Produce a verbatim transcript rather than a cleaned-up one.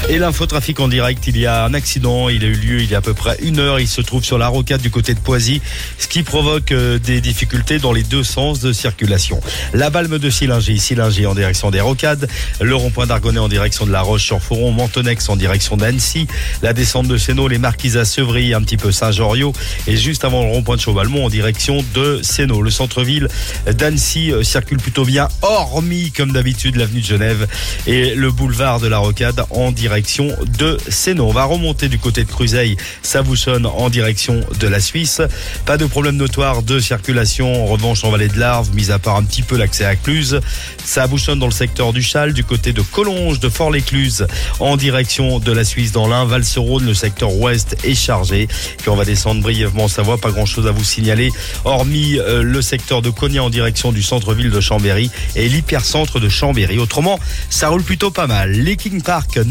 Et l'infotrafic en direct, il y a un accident, il a eu lieu il y a à peu près une heure, il se trouve sur la rocade du côté de Poisy, ce qui provoque des difficultés dans les deux sens de circulation. La Balme de Sillingy, Sillingy en direction des Rocades, le rond-point d'Argonnet en direction de La Roche-sur-Foron, Mentonex en direction d'Annecy, la descente de Sénaux, les Marquises à Sevry, un petit peu Saint-Joriot, et juste avant le rond-point de Chauvalmont en direction de Sénaux. Le centre-ville d'Annecy circule plutôt bien, hormis comme d'habitude l'avenue de Genève et le boulevard de la Rocade en direction de Sénaux. On va remonter du côté de Cruzeil, ça bouchonne en direction de la Suisse. Pas de problème notoire de circulation en revanche en vallée de l'Arve, mis à part un petit peu l'accès à Cluse. Ça bouchonne dans le secteur du Châle, du côté de Collonges, de Fort-l'Écluse en direction de la Suisse dans l'Ain. Val-sur-Rhône, le secteur ouest est chargé. Puis on va descendre brièvement en Savoie, pas grand chose à vous signaler, hormis euh, le secteur de Cognac en direction du centre-ville de Chambéry et l'hypercentre de Chambéry. Autrement, ça roule plutôt pas mal. Les King Park